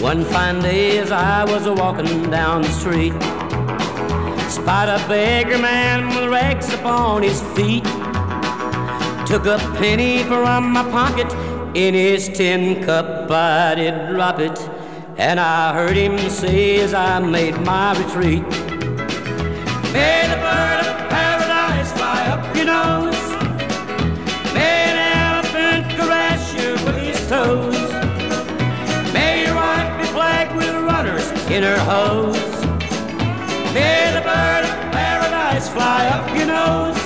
One fine day as I was a-walking down the street, spied a beggar man with rags upon his feet. Took a penny from my pocket, in his tin cup I did drop it, and I heard him say as I made my retreat, may the bird of paradise fly up your nose, may an elephant caress you with his toes, may your wife be plagued with runners in her hose, may the bird of paradise fly up your nose.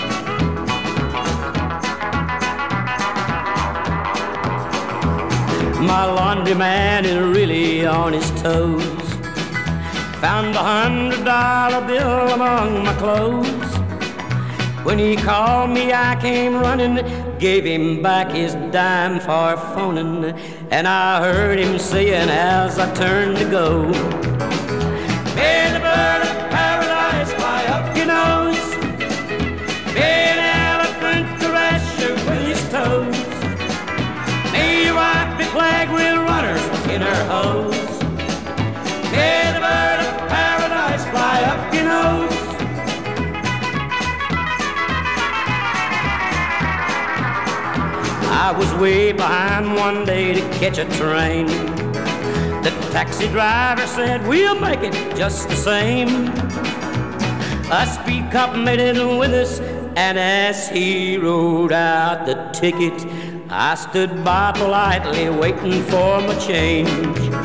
My laundryman is really on his toes. Found $100 bill among my clothes. When he called me, I came running, gave him back his dime for phoning, and I heard him saying as I turned to go, may the bird of paradise fly up your nose, may an elephant caress you with his toes, may your wife be plagued with runners in her hose, may the bird of paradise fly up your nose. I was way behind one day to catch a train. The taxi driver said, we'll make it just the same. A speed cop made it with us, and as he wrote out the ticket, I stood by politely waiting for my change.